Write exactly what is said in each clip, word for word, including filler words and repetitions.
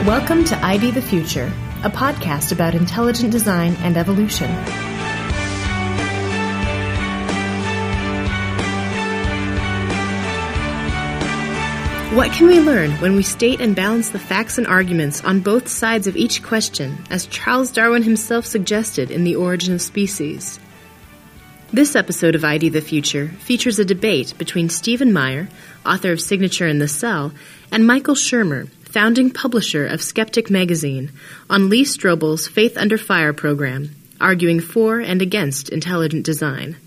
Welcome to I D the Future, a podcast about intelligent design and evolution. What can we learn when we state and balance the facts and arguments on both sides of each question, as Charles Darwin himself suggested in The Origin of Species? This episode of I D the Future features a debate between Stephen Meyer, author of Signature in the Cell, and Michael Shermer, founding publisher of Skeptic Magazine, on Lee Strobel's Faith Under Fire program, arguing for and against intelligent design.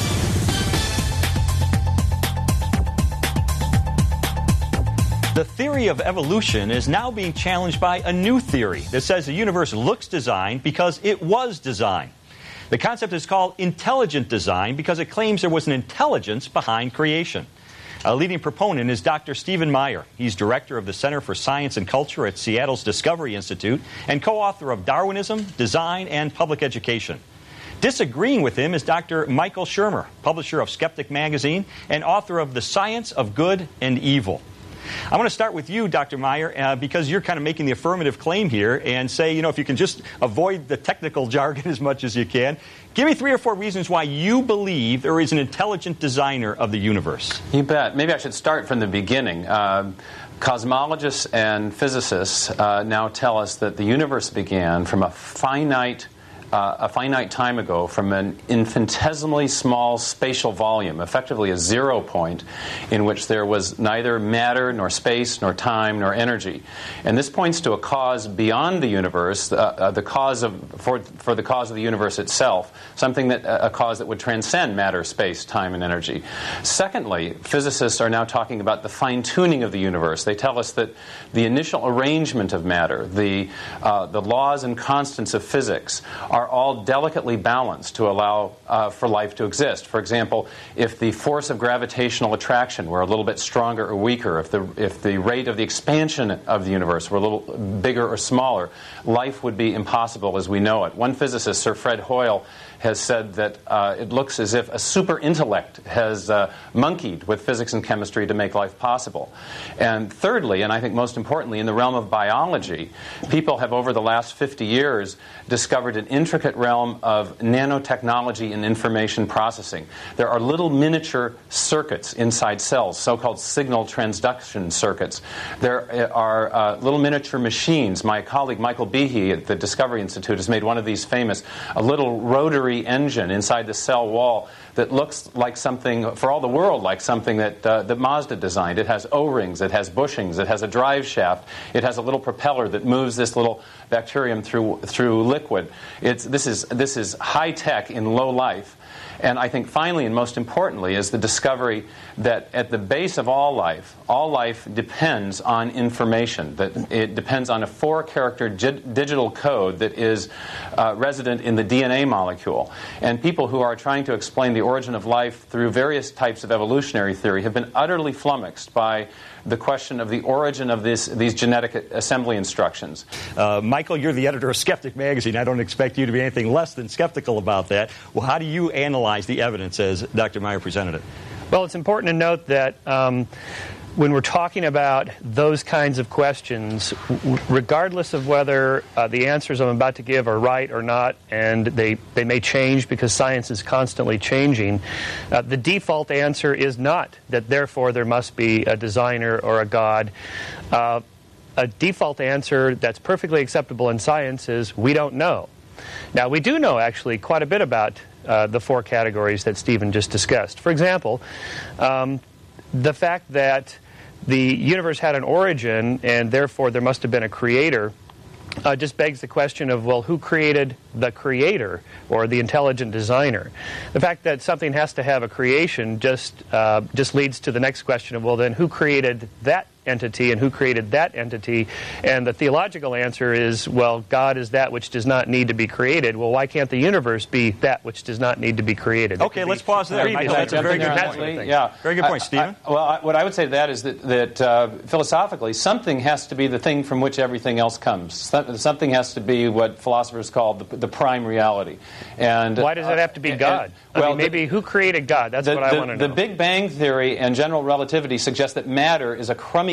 The theory of evolution is now being challenged by a new theory that says the universe looks designed because it was designed. The concept is called intelligent design because it claims there was an intelligence behind creation. A leading proponent is Doctor Stephen Meyer. He's director of the Center for Science and Culture at Seattle's Discovery Institute and co-author of Darwinism, Design, and Public Education. Disagreeing with him is Doctor Michael Shermer, publisher of Skeptic Magazine and author of The Science of Good and Evil. I want to start with you, Doctor Meyer, uh, because you're kind of making the affirmative claim here and say, you know, if you can just avoid the technical jargon as much as you can, give me three or four reasons why you believe there is an intelligent designer of the universe. You bet. Maybe I should start from the beginning. Uh, cosmologists and physicists uh, now tell us that the universe began from a finite Uh, a finite time ago, from an infinitesimally small spatial volume, effectively a zero point, in which there was neither matter, nor space, nor time, nor energy. And this points to a cause beyond the universe, uh, uh, the cause of for for the cause of the universe itself, something that uh, a cause that would transcend matter, space, time, and energy. Secondly, physicists are now talking about the fine-tuning of the universe. They tell us that the initial arrangement of matter, the uh, the laws and constants of physics, are all delicately balanced to allow uh, for life to exist. For example, if the force of gravitational attraction were a little bit stronger or weaker, if the if the rate of the expansion of the universe were a little bigger or smaller, life would be impossible as we know it. One physicist, Sir Fred Hoyle, has said that uh, it looks as if a super intellect has uh, monkeyed with physics and chemistry to make life possible. And thirdly, and I think most importantly, in the realm of biology, people have over the last fifty years discovered an intricate realm of nanotechnology and information processing. There are little miniature circuits inside cells, so-called signal transduction circuits. There are uh, little miniature machines. My colleague Michael Behe at the Discovery Institute has made one of these famous, a little rotary engine inside the cell wall that looks like something, for all the world, like something that uh, that Mazda designed. It has O-rings, it has bushings, it has a drive shaft, it has a little propeller that moves this little bacterium through through liquid. It's this is this is high tech in low life. And I think finally and most importantly is the discovery that at the base of all life, all life depends on information, that it depends on a four-character gi- digital code that is uh, resident in the D N A molecule. And people who are trying to explain the origin of life through various types of evolutionary theory have been utterly flummoxed by the question of the origin of this, these genetic assembly instructions. Uh, Michael, you're the editor of Skeptic Magazine. I don't expect you to be anything less than skeptical about that. Well, how do you analyze the evidence as Doctor Meyer presented it? Well, it's important to note that um, when we're talking about those kinds of questions, w- regardless of whether uh, the answers I'm about to give are right or not, and they, they may change because science is constantly changing, uh, the default answer is not that therefore there must be a designer or a God. Uh, a default answer that's perfectly acceptable in science is we don't know. Now, we do know actually quite a bit about uh, the four categories that Stephen just discussed. For example, um, the fact that the universe had an origin and therefore there must have been a creator uh, just begs the question of, well, who created the creator or the intelligent designer? The fact that something has to have a creation just uh, just leads to the next question of, well, then who created that entity and who created that entity? And the theological answer is, well, God is that which does not need to be created. Well, why can't the universe be that which does not need to be created? Okay, let's pause there. Michael, that's a very good point. Yeah. Very good point, Stephen. I, I, well, I, what I would say to that is that, that uh, philosophically, something has to be the thing from which everything else comes. Something has to be what philosophers call the, the prime reality. And why does it have to be God? And, well, I mean, maybe the, who created God? That's the, what I the, want to know. The Big Bang Theory and general relativity suggest that matter is a crummy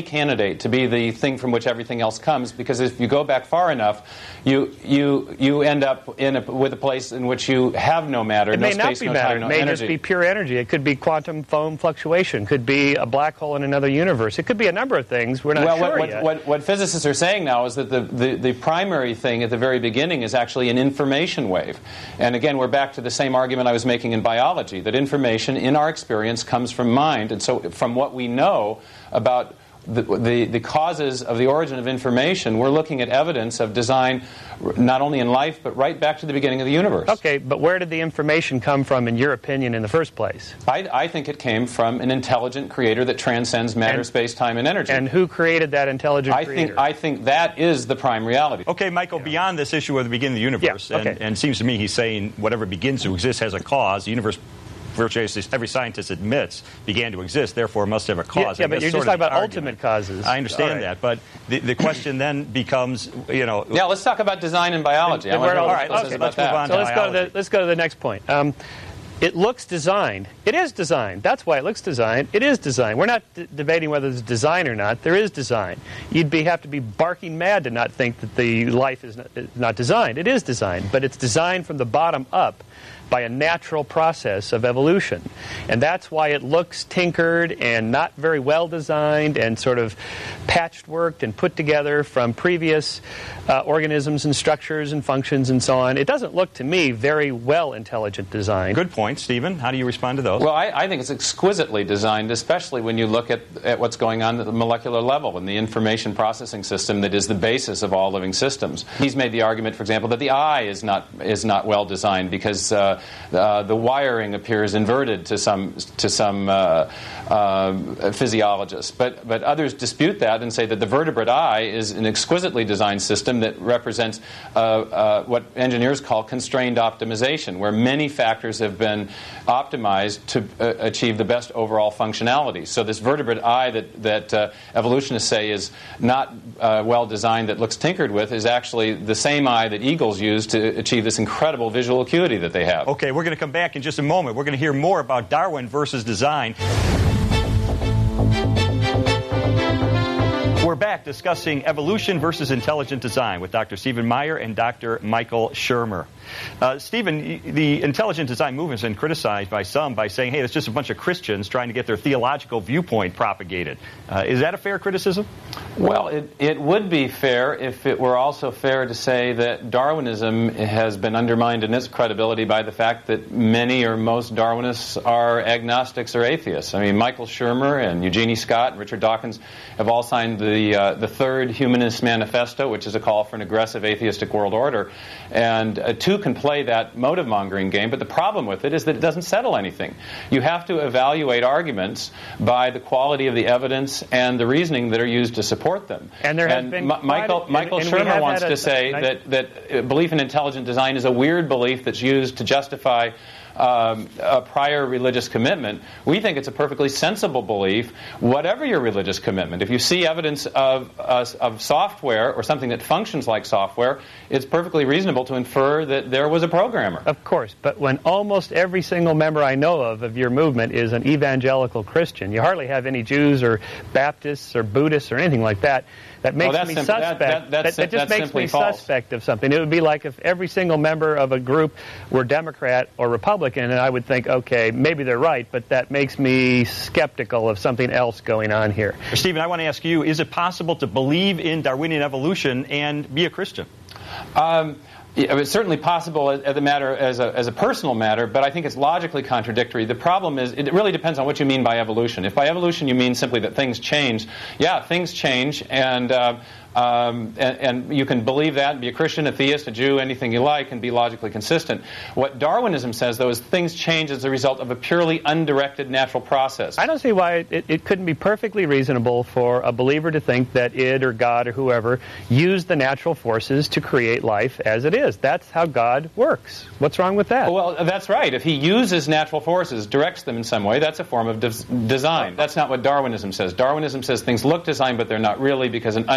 candidate to be the thing from which everything else comes, because if you go back far enough, you you you end up in a, with a place in which you have no matter, it no may space, not be no matter. time, no it may energy. just be pure energy. It could be quantum foam fluctuation. It could be a black hole in another universe. It could be a number of things. We're not well, sure what, what, yet. What, what physicists are saying now is that the, the, the primary thing at the very beginning is actually an information wave. And again, we're back to the same argument I was making in biology, that information in our experience comes from mind. And so from what we know about The, the, the causes of the origin of information, we're looking at evidence of design not only in life, but right back to the beginning of the universe. Okay, but where did the information come from, in your opinion, in the first place? I, I think it came from an intelligent creator that transcends matter, and, space, time, and energy. And who created that intelligent I creator? think, I think that is the prime reality. Okay, Michael, yeah. beyond this issue of the beginning of the universe, yeah, okay. and, and it seems to me he's saying whatever begins to exist has a cause. The universe, virtually every scientist admits, began to exist, therefore must have a cause. Yeah, yeah but you're just talking about ultimate causes. I understand right. that, but the, the question then becomes, you know... Yeah, let's talk about design and biology. Then, I want to all know right, what okay, about let's move that. on so to let's go, to the, let's go to the next point. Um, it looks designed. It is designed. That's why it looks designed. It is designed. We're not d- debating whether it's design or not. There is design. You'd be, have to be barking mad to not think that the life is not, is not designed. It is designed, but it's designed from the bottom up by a natural process of evolution. And that's why it looks tinkered and not very well designed and sort of patchworked and put together from previous uh, organisms and structures and functions and so on. It doesn't look to me very well intelligent design. Good point, Stephen. How do you respond to those? Well, I, I think it's exquisitely designed, especially when you look at, at what's going on at the molecular level and the information processing system that is the basis of all living systems. He's made the argument, for example, that the eye is not is not well designed because uh, uh, the wiring appears inverted to some to some uh, uh, physiologists. But but others dispute that and say that the vertebrate eye is an exquisitely designed system that represents uh, uh, what engineers call constrained optimization, where many factors have been optimized to uh, achieve the best overall functionality. So this vertebrate eye that, that uh, evolutionists say is not uh, well designed, that looks tinkered with, is actually the same eye that eagles use to achieve this incredible visual acuity that they have. Okay, we're going to come back in just a moment. We're going to hear more about Darwin versus design. We're back discussing evolution versus intelligent design with Doctor Stephen Meyer and Doctor Michael Shermer. Uh, Stephen, the intelligent design movement has been criticized by some by saying, hey, it's just a bunch of Christians trying to get their theological viewpoint propagated. Uh, is that a fair criticism? Well, it, it would be fair if it were also fair to say that Darwinism has been undermined in its credibility by the fact that many or most Darwinists are agnostics or atheists. I mean, Michael Shermer and Eugenie Scott and Richard Dawkins have all signed the, uh, the Third Humanist Manifesto, which is a call for an aggressive atheistic world order. And uh, two can play that motive-mongering game, but the problem with it is that it doesn't settle anything. You have to evaluate arguments by the quality of the evidence and the reasoning that are used to support them. And there has and been M- Michael, and, Michael and Shermer wants a, to say a, that, that belief in intelligent design is a weird belief that's used to justify Um, a prior religious commitment. We think it's a perfectly sensible belief, whatever your religious commitment. If you see evidence of, uh, of software or something that functions like software, it's perfectly reasonable to infer that there was a programmer. Of course, but when almost every single member I know of of your movement is an evangelical Christian, you hardly have any Jews or Baptists or Buddhists or anything like that. That makes oh, me sim- suspect. That, that, that's, that, that just that's makes me false. suspect of something. It would be like if every single member of a group were Democrat or Republican, and I would think, okay, maybe they're right, but that makes me skeptical of something else going on here. Stephen, I want to ask you, is it possible to believe in Darwinian evolution and be a Christian? Um, Yeah, it's certainly possible as a matter as a as a personal matter, but I think it's logically contradictory. The problem is it really depends on what you mean by evolution. If by evolution you mean simply that things change, yeah, things change, and uh, um, and, and you can believe that and be a Christian, a theist, a Jew, anything you like, and be logically consistent. What Darwinism says, though, is things change as a result of a purely undirected natural process. I don't see why it, it couldn't be perfectly reasonable for a believer to think that it or God or whoever used the natural forces to create life as it is. That's how God works. What's wrong with that? Well, that's right. If he uses natural forces, directs them in some way, that's a form of des- design. That's not what Darwinism says. Darwinism says things look designed, but they're not really, because an undirected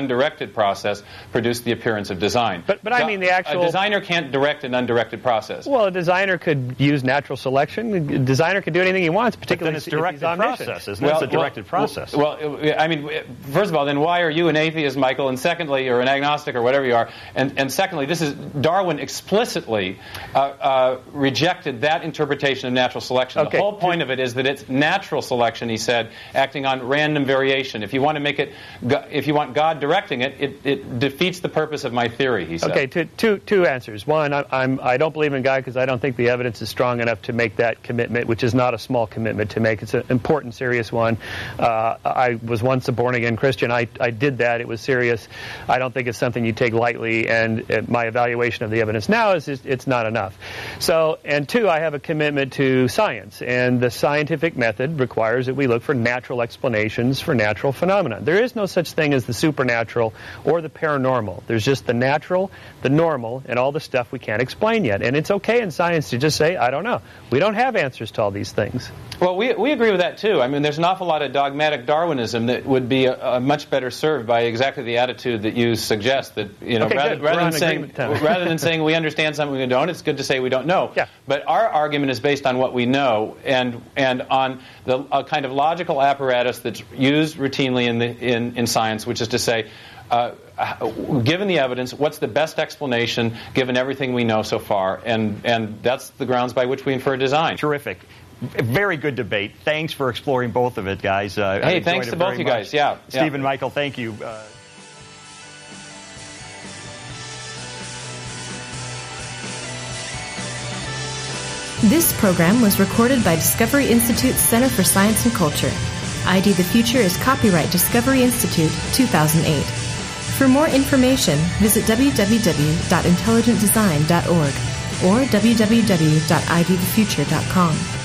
directed process produce the appearance of design. But, but I mean the actual... A designer can't direct an undirected process. Well, a designer could use natural selection. A designer could do anything he wants, particularly but then it's directed process, isn't it? Well, it's a directed well, process. Well, I mean, first of all, then why are you an atheist, Michael? And secondly, or an agnostic or whatever you are. And, and secondly, this is Darwin explicitly uh, uh, rejected that interpretation of natural selection. Okay. The whole point of it is that it's natural selection, he said, acting on random variation. If you want to make it, if you want God directing it, it, it defeats the purpose of my theory, he said. Okay, two, two, two answers. One, I, I'm, I don't believe in God because I don't think the evidence is strong enough to make that commitment, which is not a small commitment to make. It's an important, serious one. Uh, I was once a born-again Christian. I, I did that. It was serious. I don't think it's something you take lightly, and uh, my evaluation of the evidence now is it's, it's not enough. So, and two, I have a commitment to science, and the scientific method requires that we look for natural explanations for natural phenomena. There is no such thing as the supernatural or the paranormal. There's just the natural, the normal, and all the stuff we can't explain yet. And it's okay in science to just say, I don't know. We don't have answers to all these things. Well, we, we agree with that, too. I mean, there's an awful lot of dogmatic Darwinism that would be a, a much better served by exactly the attitude that you suggest. That, you know, okay, rather, rather, than saying, rather than saying we understand something we don't, it's good to say we don't know. Yeah. But our argument is based on what we know and and on the a kind of logical apparatus that's used routinely in, the, in, in science, which is to say, Uh, given the evidence, what's the best explanation given everything we know so far? And and that's the grounds by which we infer design. Terrific. Very good debate. Thanks for exploring both of it, guys. Uh, hey, thanks to both you guys. Yeah. Stephen, yeah. Michael, thank you. Uh, This program was recorded by Discovery Institute's Center for Science and Culture. I D the Future is copyright Discovery Institute, two thousand eight. For more information, visit w w w dot intelligent design dot org or w w w dot i d the future dot com.